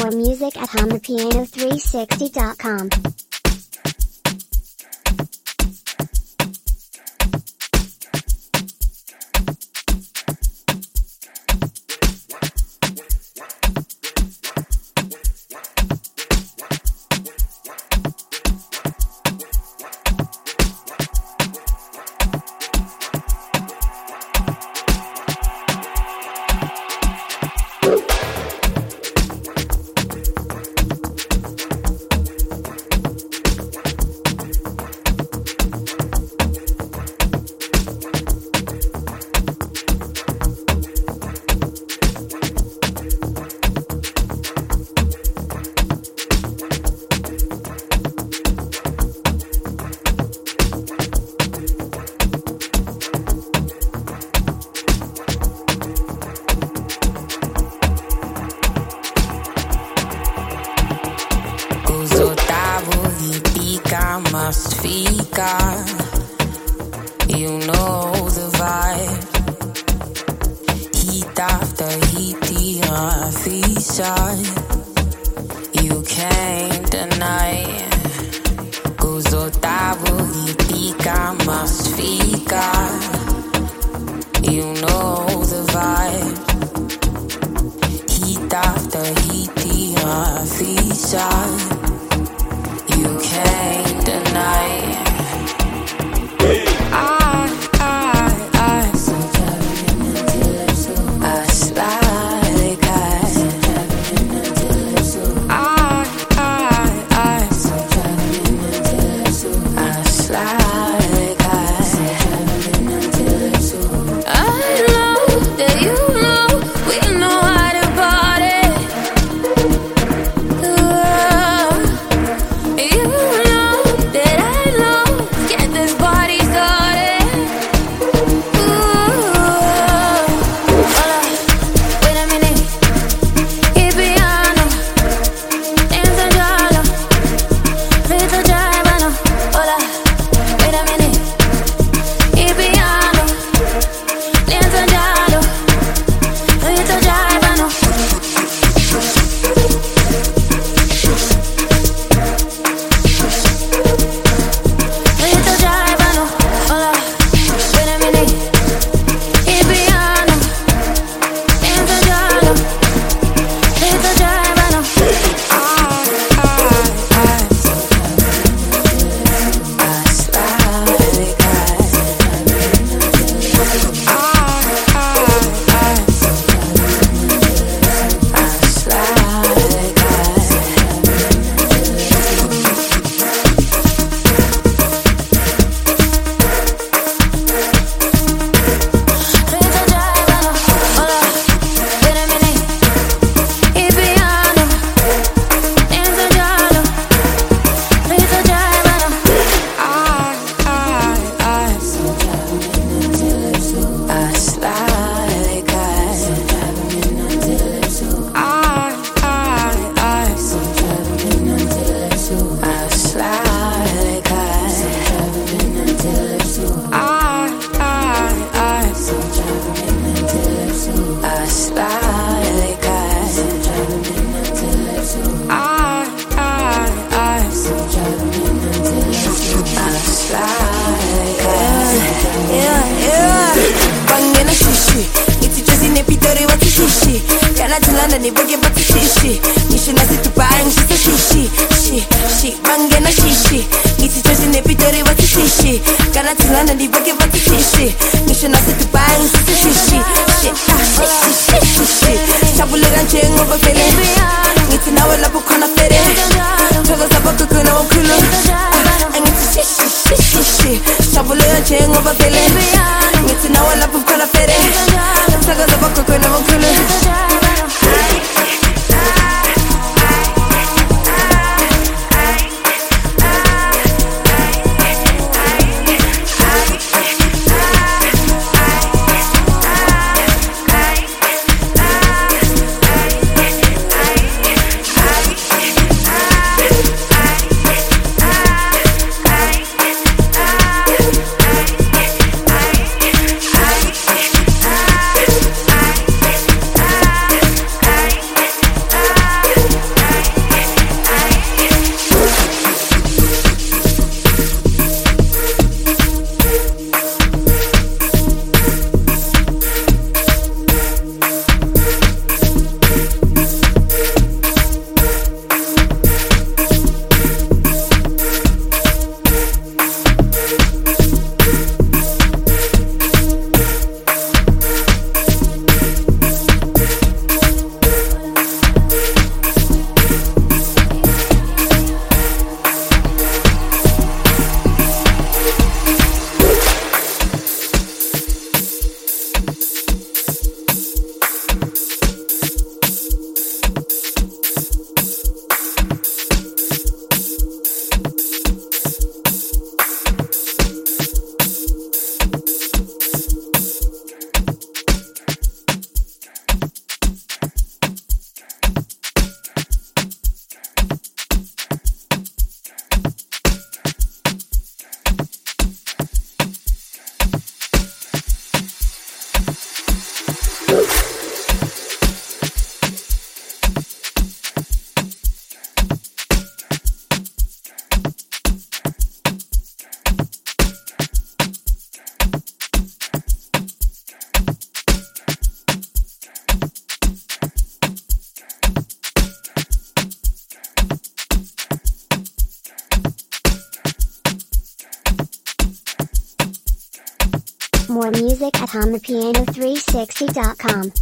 More music at HumThePiano360.com. Must ficar, you know the vibe. Heat after heat, the unfeatured. You can't deny. Kuzotabo hitika must ficar, you know the vibe. Heat after heat, the unfeatured. You can't deny. I slide like ice. I slide like ice. I know that you know we know how to party. You know that I know. Get this party started. Hola, wait a minute. Il piano, danza giallo, rito giallo. Hola, wait a minute. Il piano, danza giallo, rito giallo. Rito giallo. Hola, wait a minute. Il piano, danza giallo, rito giallo. I slide like ice. I slide like ice. Rito giallo. Hola, wait a minute. Il piano, danza giallo, rito giallo. I slide like ice. I slide like ice. I slide like ice. Bangena shishi, iti chozi nepitori wati shishi. Kana tulanda ni boge bati shishi. Nisho nasi tupang shisa shishi. Shi, bangena shishi, iti chozi nepitori wati shishi. Kana tulanda ni boge bati shishi. Nisho nasi tupang shisa shishi. Shi, Chabulera njengo bafele. Niti nawe labu kona fere. Chogo zaba kukuna wakulu. Angiti shishi. Chabulera njengo bafele. Niti nawe labu kona fere. Chogo zaba kukuna wakulu. More music at HondaPiano360.com.